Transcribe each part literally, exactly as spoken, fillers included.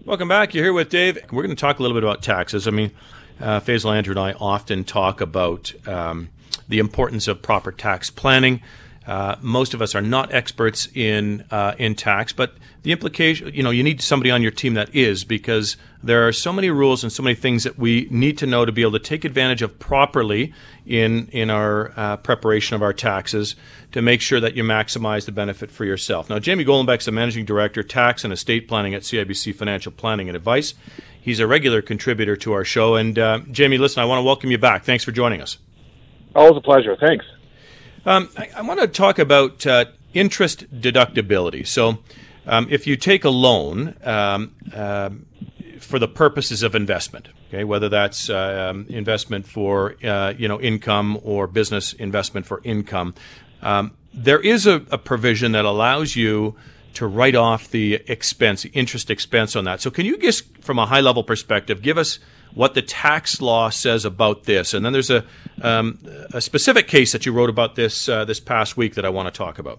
Welcome back. You're here with Dave. We're going to talk a little bit about taxes. I mean, uh, Faisal, Andrew, and I often talk about um, the importance of proper tax planning. Uh, most of us are not experts in uh, in tax, but the implication, you know, you need somebody on your team that is, because there are so many rules and so many things that we need to know to be able to take advantage of properly in in our uh, preparation of our taxes to make sure that you maximize the benefit for yourself. Now, Jamie Golenbeck's the Managing Director, Tax and Estate Planning at C I B C Financial Planning and Advice. He's a regular contributor to our show. And uh, Jamie, listen, I want to welcome you back. Thanks for joining us. Always a pleasure. Thanks. Um, I, I want to talk about uh, interest deductibility. So um, if you take a loan um, uh, for the purposes of investment, okay, whether that's uh, um, investment for uh, you know income or business investment for income, um, there is a, a provision that allows you to write off the expense, the interest expense on that. So can you just, from a high-level perspective, give us what the tax law says about this? And then there's a um, a specific case that you wrote about this uh, this past week that I want to talk about.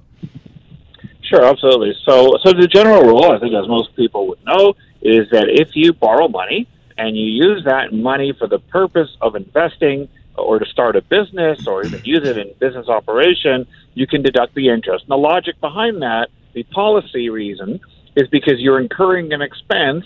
Sure, absolutely. So, so the general rule, I think as most people would know, is that if you borrow money and you use that money for the purpose of investing or to start a business or even use it in business operation, you can deduct the interest. And the logic behind that, the policy reason, is because you're incurring an expense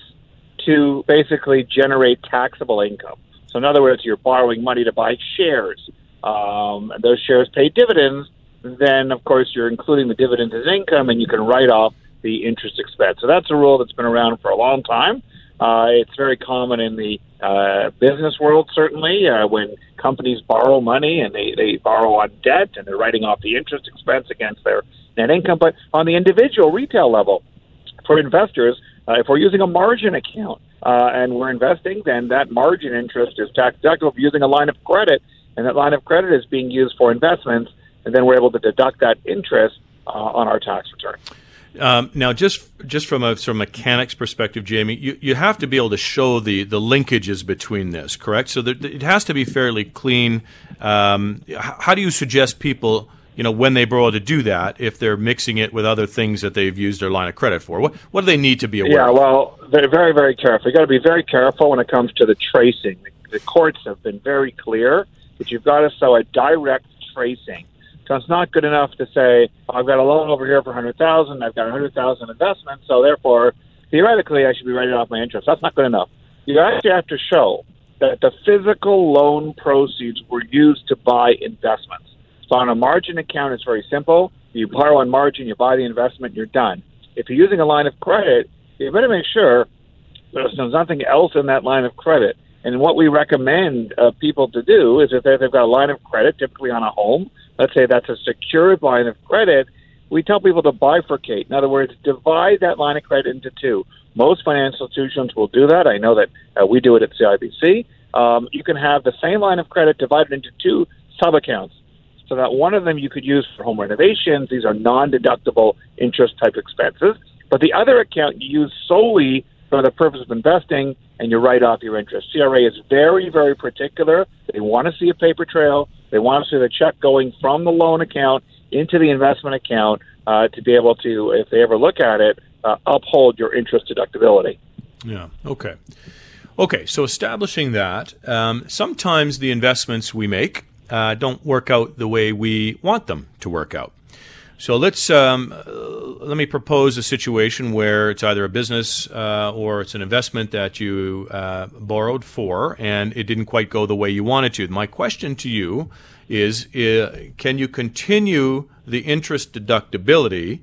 to basically generate taxable income. So in other words, you're borrowing money to buy shares. Um, those shares pay dividends. Then, of course, you're including the dividends as income, and you can write off the interest expense. So that's a rule that's been around for a long time. Uh, it's very common in the uh, business world, certainly, uh, when companies borrow money and they, they borrow on debt and they're writing off the interest expense against their net income. But on the individual retail level, for investors, uh, if we're using a margin account uh, and we're investing, then that margin interest is tax deductible. If you're using a line of credit and that line of credit is being used for investments, and then we're able to deduct that interest uh, on our tax return. Um, now, just just from a sort of mechanics perspective, Jamie, you, you have to be able to show the, the linkages between this, correct? So that it has to be fairly clean. Um, how do you suggest people, you know, when they borrow to do that, if they're mixing it with other things that they've used their line of credit for? What what do they need to be aware yeah, of? Yeah, well, they're very, very careful. You've got to be very careful when it comes to the tracing. The, the courts have been very clear that you've got to show a direct tracing. So it's not good enough to say, I've got a loan over here for one hundred thousand dollars, I've got one hundred thousand dollars investment, so therefore, theoretically, I should be writing off my interest. That's not good enough. You actually have to show that the physical loan proceeds were used to buy investments. So on a margin account, it's very simple. You borrow on margin, you buy the investment, you're done. If you're using a line of credit, you better make sure there's nothing else in that line of credit. And what we recommend uh, people to do is if they've got a line of credit, typically on a home, let's say that's a secured line of credit, we tell people to bifurcate. In other words, divide that line of credit into two. Most financial institutions will do that. I know that uh, we do it at C I B C. Um, you can have the same line of credit divided into two sub-accounts so that one of them you could use for home renovations. These are non-deductible interest-type expenses. But the other account you use solely for the purpose of investing, and you write off your interest. C R A is very, very particular. They want to see a paper trail. They want to see the check going from the loan account into the investment account uh, to be able to, if they ever look at it, uh, uphold your interest deductibility. Yeah, okay. Okay, so establishing that, um, sometimes the investments we make uh, don't work out the way we want them to work out. So let's um, uh, let me propose a situation where it's either a business uh, or it's an investment that you uh, borrowed for and it didn't quite go the way you wanted to. My question to you is, uh, can you continue the interest deductibility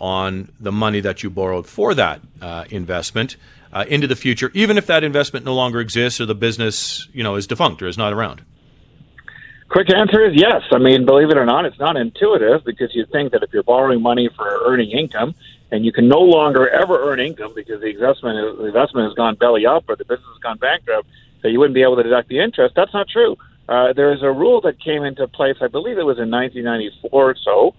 on the money that you borrowed for that uh, investment uh, into the future, even if that investment no longer exists or the business, you know, is defunct or is not around? Quick answer is yes. I mean, believe it or not, it's not intuitive because you think that if you're borrowing money for earning income and you can no longer ever earn income because the investment, the investment has gone belly up or the business has gone bankrupt, that you wouldn't be able to deduct the interest. That's not true. Uh, there is a rule that came into place, I believe it was in nineteen ninety-four or so,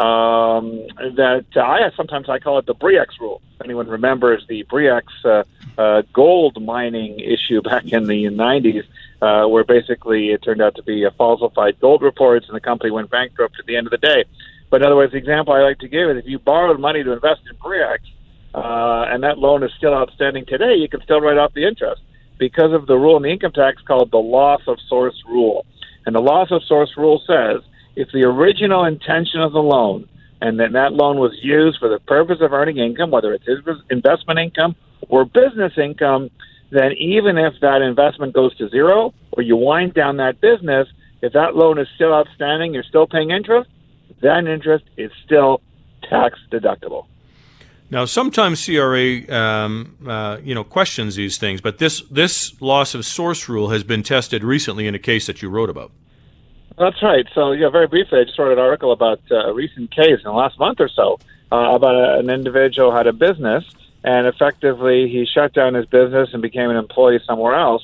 um, that uh, I sometimes I call it the Bre-X rule. If anyone remembers the Bre-X uh, uh, gold mining issue back in the nineties, uh, where basically it turned out to be a falsified gold reports and the company went bankrupt at the end of the day. But in other words, the example I like to give is if you borrowed money to invest in Bre-X uh, and that loan is still outstanding today, you can still write off the interest because of the rule in the income tax called the loss of source rule. And the loss of source rule says if the original intention of the loan and then that loan was used for the purpose of earning income, whether it's investment income or business income, then even if that investment goes to zero or you wind down that business, if that loan is still outstanding, you're still paying interest, that interest is still tax deductible. Now, sometimes C R A, um, uh, you know, questions these things, but this this loss of source rule has been tested recently in a case that you wrote about. That's right. So, yeah, very briefly, I just wrote an article about uh, a recent case in the last month or so uh, about a, an individual who had a business, and effectively he shut down his business and became an employee somewhere else.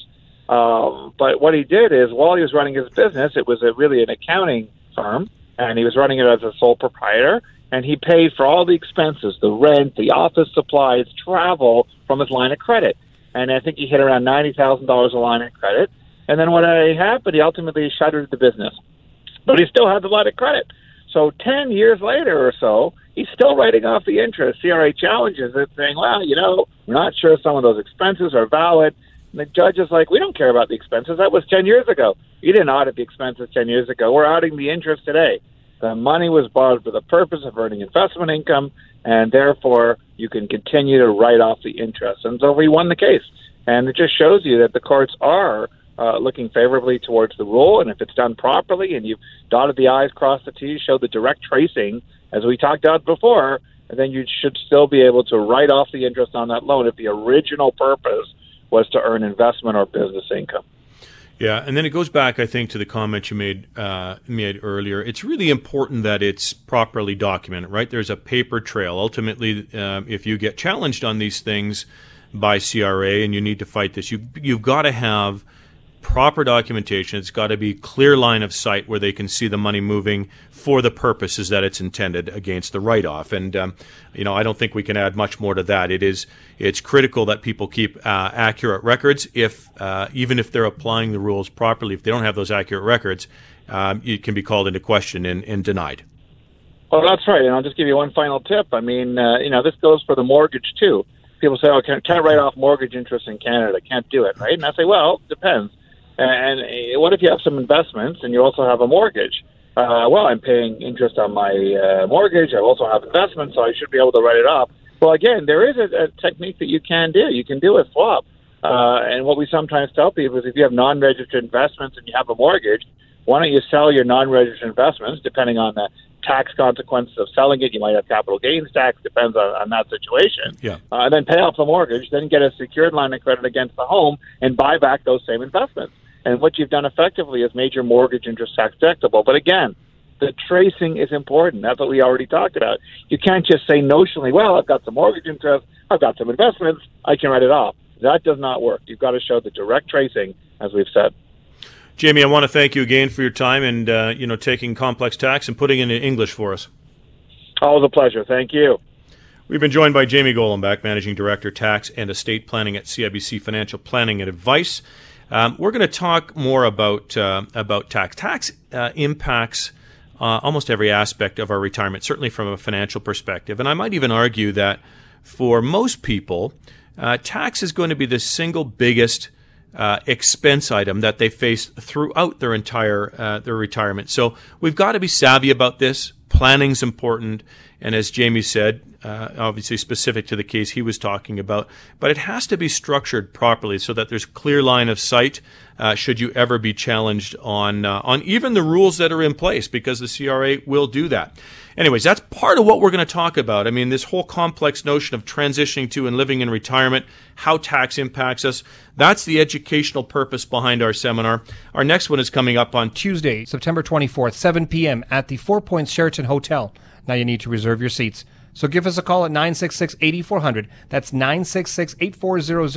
Um, but what he did is, while he was running his business, it was a, really an accounting firm, and he was running it as a sole proprietor, and he paid for all the expenses, the rent, the office supplies, travel from his line of credit. And I think he hit around ninety thousand dollars a line of credit. And then what happened, he ultimately shuttered the business. But he still had the line of credit. So ten years later or so, he's still writing off the interest. C R A challenges it, saying, well, you know, we're not sure some of those expenses are valid. And the judge is like, we don't care about the expenses. That was ten years ago. You didn't audit the expenses ten years ago. We're auditing the interest today. The money was borrowed for the purpose of earning investment income, and therefore you can continue to write off the interest. And so we won the case. And it just shows you that the courts are uh, looking favorably towards the rule, and if it's done properly and you've dotted the I's, crossed the T's, showed the direct tracing, as we talked about before, then you should still be able to write off the interest on that loan if the original purpose was to earn investment or business income. Yeah, and then it goes back, I think, to the comment you made uh, made earlier. It's really important that it's properly documented, right? There's a paper trail. Ultimately, uh, if you get challenged on these things by C R A and you need to fight this, you, you've got to have proper documentation. It's got to be clear line of sight where they can see the money moving for the purposes that it's intended against the write-off. And, um, you know, I don't think we can add much more to that. It is, it's critical that people keep uh, accurate records. If, uh, even if they're applying the rules properly, if they don't have those accurate records, um, it can be called into question and, and denied. Well, that's right. And I'll just give you one final tip. I mean, uh, you know, this goes for the mortgage too. People say, oh, can't, can't write off mortgage interest in Canada. Can't do it, right? And I say, well, it depends. And what if you have some investments and you also have a mortgage? Uh, well, I'm paying interest on my uh, mortgage. I also have investments, so I should be able to write it off. Well, again, there is a, a technique that you can do. You can do a swap. Uh, and what we sometimes tell people is if you have non-registered investments and you have a mortgage, why don't you sell your non-registered investments, depending on the tax consequences of selling it. You might have capital gains tax, depends on, on that situation. Yeah. Uh, and then pay off the mortgage, then get a secured line of credit against the home and buy back those same investments. And what you've done effectively is made your mortgage interest tax deductible. But again, the tracing is important. That's what we already talked about. You can't just say notionally, well, I've got some mortgage interest, I've got some investments, I can write it off. That does not work. You've got to show the direct tracing, as we've said. Jamie, I want to thank you again for your time and uh, you know, taking complex tax and putting it in English for us. Always a pleasure. Thank you. We've been joined by Jamie Golombek, Managing Director, Tax and Estate Planning at C I B C Financial Planning and Advice. Um, we're going to talk more about uh, about tax. Tax uh, impacts uh, almost every aspect of our retirement, certainly from a financial perspective. And I might even argue that for most people, uh, tax is going to be the single biggest uh, expense item that they face throughout their entire uh, their retirement. So we've got to be savvy about this. Planning's important, and as Jamie said, uh, obviously specific to the case he was talking about, but it has to be structured properly so that there's clear line of sight uh, should you ever be challenged on uh, on even the rules that are in place, because the C R A will do that. Anyways, that's part of what we're going to talk about. I mean, this whole complex notion of transitioning to and living in retirement, how tax impacts us, that's the educational purpose behind our seminar. Our next one is coming up on Tuesday, September twenty-fourth, seven p.m. at the Four Points Sheraton Hotel. Now you need to reserve your seats. So give us a call at nine six six, eight four zero zero. That's nine six six, eight four zero zero.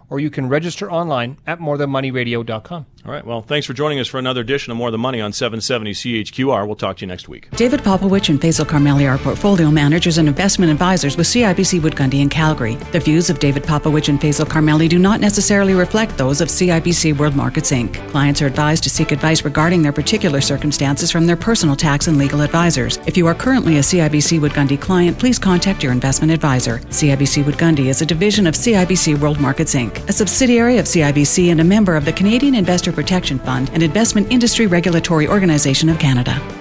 or you can register online at more than money radio dot com. All right. Well, thanks for joining us for another edition of More Than Money on seven seventy C H Q R. We'll talk to you next week. David Popowich and Faisal Carmeli are portfolio managers and investment advisors with C I B C Wood Gundy in Calgary. The views of David Popowich and Faisal Carmeli do not necessarily reflect those of C I B C World Markets Incorporated. Clients are advised to seek advice regarding their particular circumstances from their personal tax and legal advisors. If you are currently a C I B C Wood Gundy client, please contact your investment advisor. C I B C Wood Gundy is a division of C I B C World Markets Incorporated, a subsidiary of C I B C and a member of the Canadian Investor Protection Fund, an investment industry regulatory organization of Canada.